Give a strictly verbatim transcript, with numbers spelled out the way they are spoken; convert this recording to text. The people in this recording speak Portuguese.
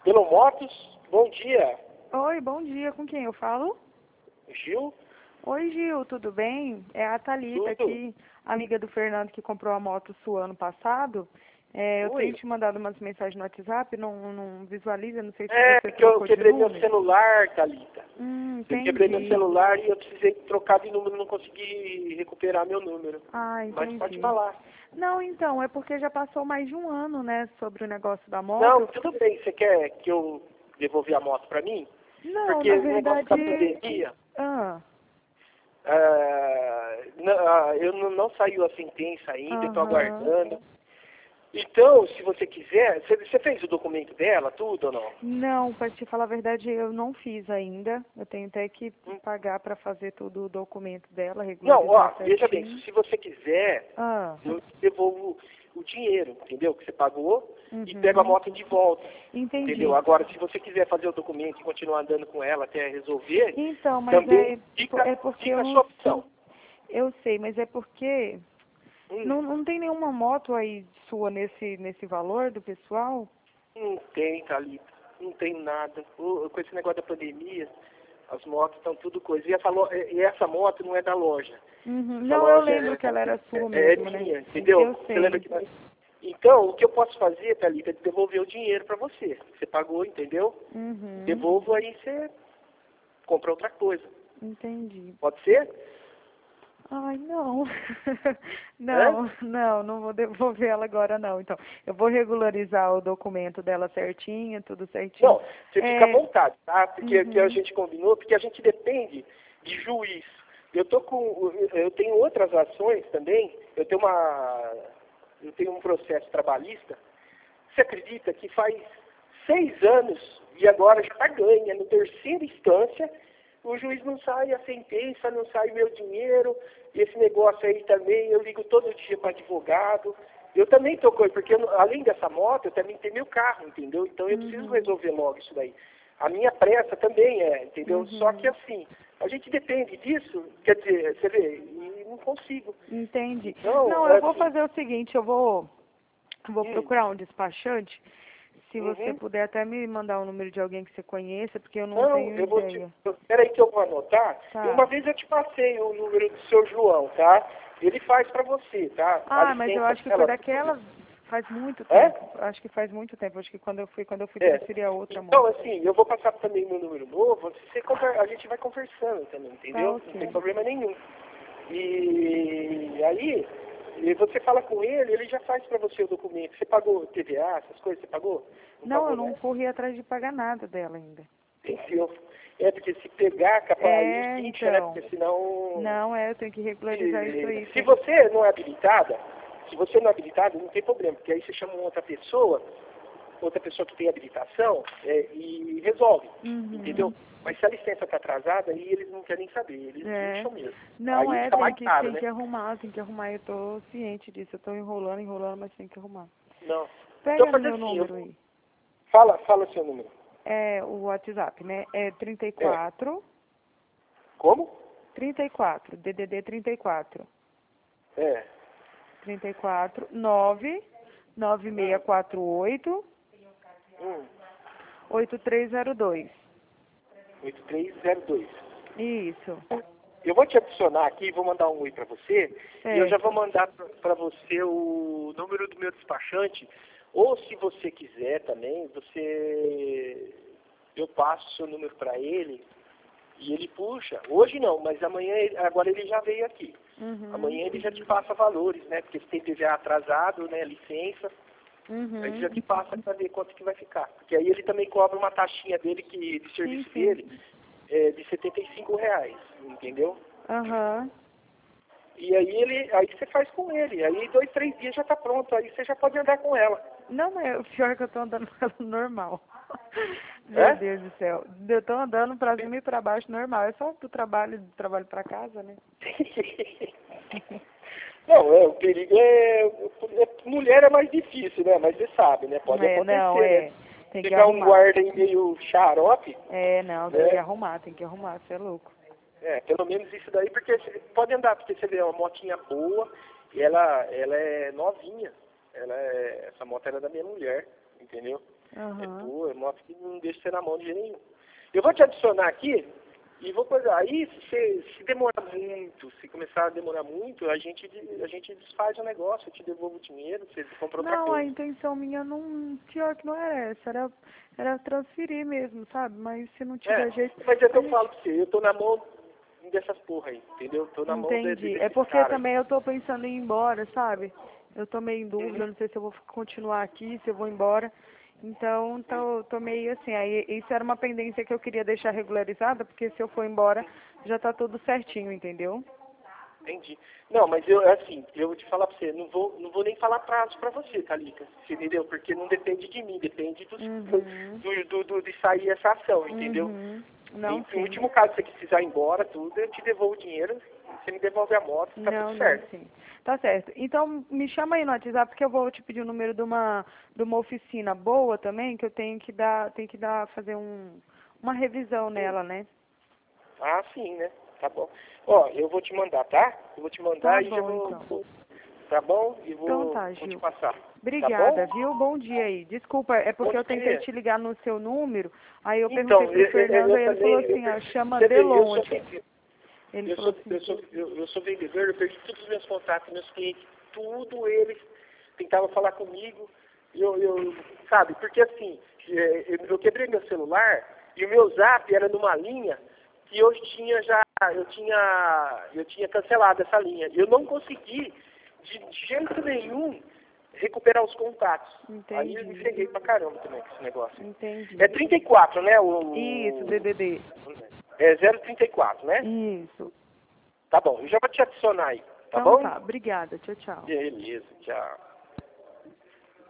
Pelomotos, bom dia. Oi, bom dia. Com quem eu falo? Gil? Oi, Gil, tudo bem? É a Thalita Tudo? aqui, amiga do Fernando que comprou a moto sua ano passado. É, eu Oi. tenho te mandado umas mensagens no WhatsApp, não, não visualiza, não sei se É, você que eu trocou de quebrei meu número. celular, Thalita. Hum, Eu quebrei meu entendi. celular e eu precisei trocar de número, não consegui recuperar meu número. Ah, Mas pode entendi. falar. Não, então, é porque já passou mais de um ano, né, sobre o negócio da Não, moto. tudo bem. Você quer que eu devolver a moto pra mim? Não, Porque na o negócio da verdade... pandemia, Ah, ah, não, ah, eu não, não saiu a sentença ainda, estou aham. aguardando. Então, se você quiser, você, você fez o documento dela, tudo ou não? Não, para te falar a verdade, eu não fiz ainda. Eu tenho até que Hum. pagar para fazer todo o documento dela, Não, ó, regularizar veja bem, certinho. se você quiser, Ah, eu te devolvo o dinheiro, entendeu? Que você pagou e pego a uhum. moto de volta, entendeu? Entendi. Agora, se você quiser fazer o documento e continuar andando com ela até resolver, Então, mas também é, fica, é porque eu fica a não sua opção. eu sei, mas é porque Hum, não, não tem nenhuma moto aí sua nesse nesse valor do pessoal? não tem, Thalita, não tem nada. O- com esse negócio da pandemia, as motos estão tudo coisa. E essa, lo- e essa moto não é da loja. Uhum. Essa Não, eu loja lembro é, que ela era é, sua é mesmo, né? minha, entendeu? Eu Você lembra sei. que nós... Então, o que eu posso fazer, Thalita, é devolver o dinheiro para você. Você pagou, entendeu? Uhum. Devolvo, aí você compra outra coisa. Entendi. Pode ser? Ai, não. Hã? Não, não, não vou devolver ela agora não. Então, eu vou regularizar o documento dela certinho, tudo certinho. Não, você fica à É, vontade, tá? Porque que a uhum, gente combinou, porque a gente depende de juiz. Eu tô com, eu tenho outras ações também. Eu tenho uma, eu tenho um processo trabalhista. Você acredita que faz seis anos e agora já ganha no terceira instância? O juiz não sai a sentença, não sai meu dinheiro. Esse negócio aí também, eu ligo todo dia para advogado. Eu também tô com, porque eu, além dessa moto, eu também tenho meu carro, entendeu? Então eu preciso uhum, resolver logo isso daí. A minha pressa também é, entendeu? Só que uhum. assim, a gente depende disso, quer dizer, você vê, e não consigo. Entendi. Então, Não, é eu vou assim, fazer o seguinte, eu vou, eu vou hum, procurar um despachante. Se você uhum. puder até me mandar o número de alguém que você conheça, porque eu não Não, tenho eu vou te. ideia. Espera aí que eu vou anotar. E Tá. uma vez eu te passei o número do seu João, tá? Ele faz pra você, tá? A Ah, mas eu licença acho que foi dela. daquela faz muito É? tempo. Acho que faz muito tempo. Acho que quando eu fui, quando eu fui É. transferir a outra Então, moto. assim, eu vou passar também meu número novo. Você conver- a gente vai conversando também, Tá, entendeu? Não tem ok. problema nenhum. E aí, e você fala com ele, ele já faz pra você o documento. Você pagou T V A, essas coisas, você pagou? Não Não, pagou, eu não né? corri atrás de pagar nada dela ainda. Entendeu? É, porque se pegar, capaz, aí É, ficha, né? então. Porque senão... Não, é, eu tenho que regularizar isso Se, aí. se Tem... você não é habilitada, se você não é habilitado, não tem problema, porque aí você chama uma outra pessoa, outra pessoa que tem habilitação, é, e resolve, entendeu? Uhum. Mas se a licença está atrasada, aí eles não querem saber, eles É. puxam mesmo. Não, Aí é, fica tem mais que, caro, tem né? que arrumar, tem que arrumar. Eu tô ciente disso. Eu tô enrolando, enrolando, mas tem que arrumar. Não. Então Pega no faz meu assim, eu... número aí. fala, fala seu número. É o WhatsApp, né? É trinta e É. quatro, Como? trinta e quatro, D D D trinta e quatro. É. trinta e quatro, nove, nove seis Hum, quatro oito, hum. oito três zero dois. oito três zero dois. Isso, Eu vou te adicionar aqui, vou mandar um oi para você, e eu já vou certo. mandar para você o número do meu despachante, ou se você quiser também, você eu passo o seu número para ele e ele puxa. Hoje não, mas amanhã, ele- agora ele já veio aqui. Uhum, Amanhã ele já te passa valores, né? Porque se tem T V A atrasado, né? Licença, aí ele uhum. já te passa para ver quanto que vai ficar. Porque aí ele também cobra uma taxinha dele, que, de Sim, serviço sim. dele, é de setenta e cinco reais, entendeu? Aham. E aí ele, aí você faz com ele, aí dois, três dias já tá pronto, aí você já pode andar com ela. Não, mas o pior é que eu tô andando com ela normal. Meu É? Deus do céu. Eu tô andando pra cima e pra baixo normal. É só do trabalho, do trabalho pra casa, né? Não, é, o perigo é, é- mulher é mais difícil, né? Mas você sabe, né? Pode É, não, acontecer, né? é. Tem que Pegar um arrumar. guarda aí meio xarope, É, não, tem que né? arrumar, tem que arrumar, você é louco. É, pelo menos isso daí, porque você pode andar, porque você vê é uma motinha boa, e ela, ela é novinha. Ela é, essa moto era da minha mulher, entendeu? Uhum. É boa, é moto que não deixa você na mão de jeito nenhum. Eu vou te adicionar aqui e vou coisa. Aí, se, se demorar muito, se começar a demorar muito, a gente, a gente desfaz o negócio, eu te devolvo o dinheiro, você compra outra Não, coisa. a intenção minha não, pior que não era essa, era, era transferir mesmo, sabe? Mas se não tiver É, jeito... mas é que a eu gente- falo pra você, eu tô na mão dessas porra aí, entendeu? Tô na mão de, de, Entendi. É desses porque caras aí. também eu tô pensando em ir embora, sabe? Eu tô meio em dúvida, Uhum. não sei se eu vou continuar aqui, se eu vou embora. Então, tô, tô meio assim, aí isso era uma pendência que eu queria deixar regularizada, porque se eu for embora, já tá tudo certinho, entendeu? Entendi. Não, mas eu, assim, eu vou te falar pra você, não vou, não vou nem falar prazo pra você, Thalita, você entendeu? Porque não depende de mim, depende dos, Uhum. do, do, do, de sair essa ação, entendeu? Uhum. Em, Não, em sim. último caso, se você precisar ir embora, tudo, eu te devolvo o dinheiro, você me devolve a moto, tá Não, tudo não, certo. sim. Tá certo. Então, me chama aí no WhatsApp que eu vou te pedir o número de uma, de uma oficina boa também, que eu tenho que dar, tenho que dar, fazer um, uma revisão Sim. nela, né? Ah, sim, né? Tá bom. Ó, eu vou te mandar, tá? Eu vou te mandar Tá e já bom, vou, então. vou- tá bom? E Então vou, tá, vou te Gil. passar. Tá Obrigada, bom? viu? Bom dia aí. Desculpa, é Bom porque eu tentei dia. te ligar no seu número, aí eu perguntei Então, pro eu, eu, Fernando, eu aí ele também, falou eu, assim, ó, chama você vê, eu sou, Delonte. vendi- Ele eu falou sou, assim, eu sou, eu, eu sou vendedor, eu perdi todos os meus contatos, meus clientes, tudo eles tentavam falar comigo, eu, eu, sabe, porque assim, é, eu, eu quebrei meu celular e o meu zap era numa linha que eu tinha já, eu tinha, eu tinha cancelado essa linha. Eu não consegui, de jeito nenhum, recuperar os contatos. Aí eu me entendi, ferrei pra caramba também com esse negócio. entendi. É trinta e quatro, né? O, Isso, D D D. é zero trinta e quatro, né? Isso. Tá bom, eu já vou te adicionar aí, tá Então bom? tá, obrigada, tchau, tchau. Beleza, tchau.